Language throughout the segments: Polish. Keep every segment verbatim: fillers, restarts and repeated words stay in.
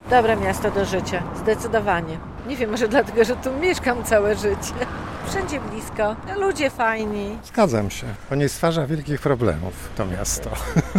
Dobre miasto do życia, zdecydowanie. Nie wiem, może dlatego, że tu mieszkam całe życie. Wszędzie blisko, ludzie fajni. Zgadzam się, bo nie stwarza wielkich problemów to miasto.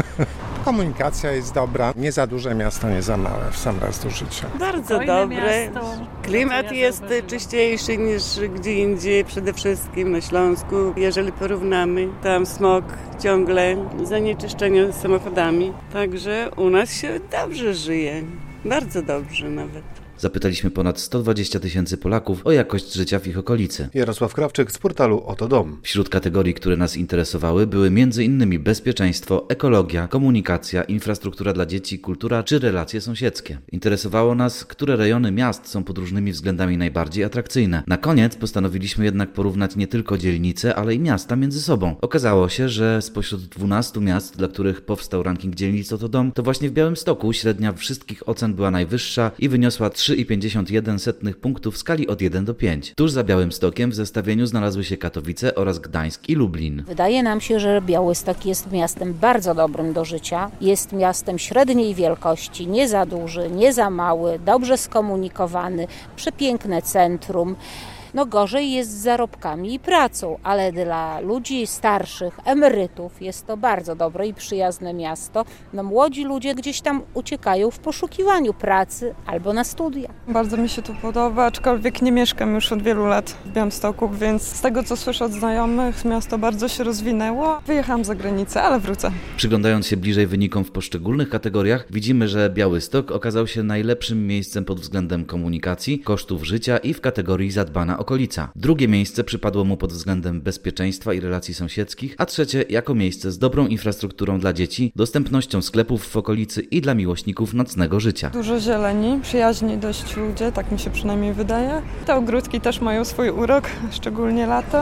Komunikacja jest dobra, nie za duże miasto, nie za małe w sam raz do życia. Bardzo dobre. Klimat jest czyściejszy niż gdzie indziej, przede wszystkim na Śląsku. Jeżeli porównamy, tam smog ciągle, zanieczyszczenie samochodami. Także u nas się dobrze żyje, bardzo dobrze nawet. Zapytaliśmy ponad sto dwadzieścia tysięcy Polaków o jakość życia w ich okolicy. Jarosław Krawczyk z portalu Oto Dom. Wśród kategorii, które nas interesowały, były między innymi bezpieczeństwo, ekologia, komunikacja, infrastruktura dla dzieci, kultura czy relacje sąsiedzkie. Interesowało nas, które rejony miast są pod różnymi względami najbardziej atrakcyjne. Na koniec postanowiliśmy jednak porównać nie tylko dzielnice, ale i miasta między sobą. Okazało się, że spośród dwunastu miast, dla których powstał ranking dzielnic Oto Dom, to właśnie w Białymstoku średnia wszystkich ocen była najwyższa i wyniosła trzy i pięćdziesiąt jeden punktów w skali od jeden do pięciu. Tuż za Białymstokiem w zestawieniu znalazły się Katowice oraz Gdańsk i Lublin. Wydaje nam się, że Białystok jest miastem bardzo dobrym do życia. Jest miastem średniej wielkości, nie za duży, nie za mały, dobrze skomunikowany, przepiękne centrum. No gorzej jest z zarobkami i pracą, ale dla ludzi starszych, emerytów jest to bardzo dobre i przyjazne miasto. No młodzi ludzie gdzieś tam uciekają w poszukiwaniu pracy albo na studia. Bardzo mi się tu podoba, aczkolwiek nie mieszkam już od wielu lat w Białymstoku, więc z tego co słyszę od znajomych, miasto bardzo się rozwinęło. Wyjechałam za granicę, ale wrócę. Przyglądając się bliżej wynikom w poszczególnych kategoriach, widzimy, że Białystok okazał się najlepszym miejscem pod względem komunikacji, kosztów życia i w kategorii zadbana okolica. Drugie miejsce przypadło mu pod względem bezpieczeństwa i relacji sąsiedzkich, a trzecie jako miejsce z dobrą infrastrukturą dla dzieci, dostępnością sklepów w okolicy i dla miłośników nocnego życia. Dużo zieleni, przyjaźni dość ludzie, tak mi się przynajmniej wydaje. Te ogródki też mają swój urok, szczególnie latem.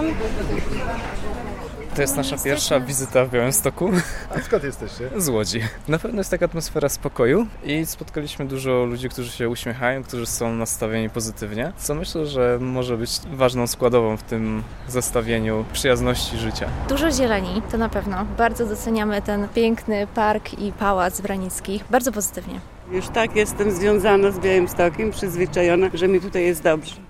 To jest nasza pierwsza wizyta w Białymstoku. A skąd jesteście? Z Łodzi. Na pewno jest taka atmosfera spokoju i spotkaliśmy dużo ludzi, którzy się uśmiechają, którzy są nastawieni pozytywnie, co myślę, że może być ważną składową w tym zestawieniu przyjazności życia. Dużo zieleni, to na pewno. Bardzo doceniamy ten piękny park i pałac Branicki. Bardzo pozytywnie. Już tak jestem związana z Białymstokiem, przyzwyczajona, że mi tutaj jest dobrze.